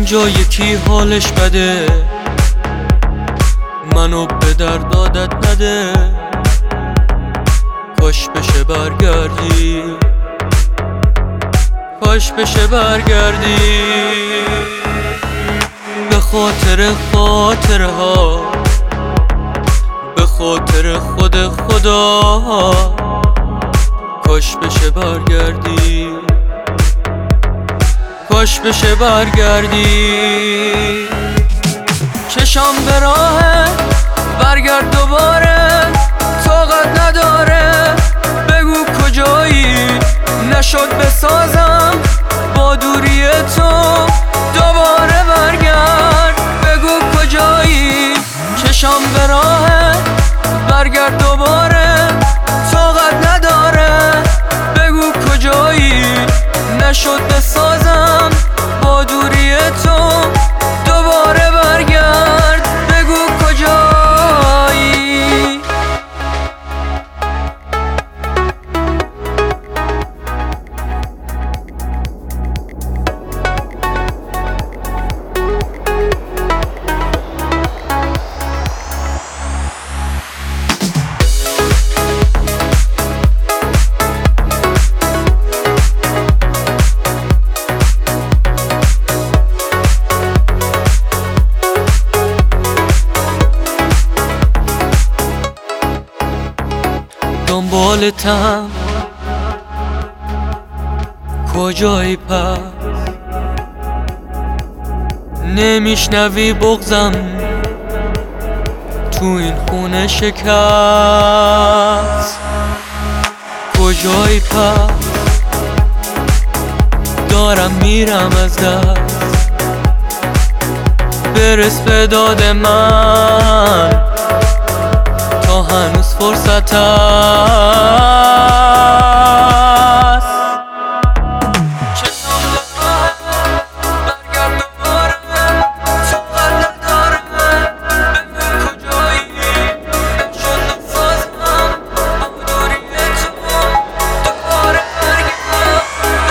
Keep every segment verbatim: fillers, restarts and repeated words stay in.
اینجا یکی حالش بده، منو به درد عادت نده. کاش بشه برگردی، کاش بشه برگردی. به خاطر خاطره ها، به خاطر خود خدا، کاش بشه برگردی، کاش بشه برگردی. چشام به راهه برگرد دوباره، طاقت نداره بگو کجایی. نشد بسازم با دوری تو، دوباره برگرد بگو کجایی. چشام به راهه برگرد دوباره، طاقت نداره بگو کجایی. نشد بسازم با دوری تو، دوباره برگرد بگو کجایی. دنبالتم کجایی پس؟ نمیشنوی بغضم تو این خونه شکست؟ کجایی پس؟ دارم میرم از دست، برس به داد من تا هنوز فرصت است. چشام به راهه برگرد دوباره، طاقت نداره بگو کجایی. نشد بسازم با دوری تو، دوباره برگرد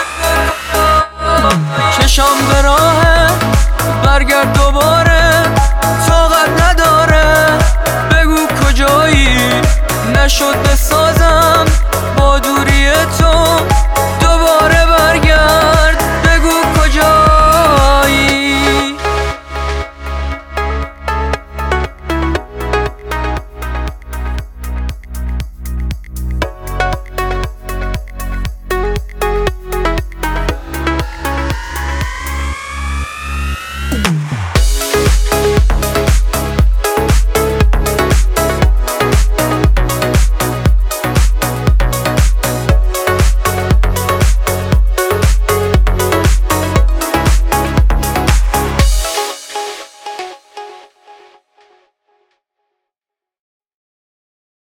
بگو کجایی. چشام به راهه برگرد دوباره، طاقت نداره بگو کجایی. نشد بسازم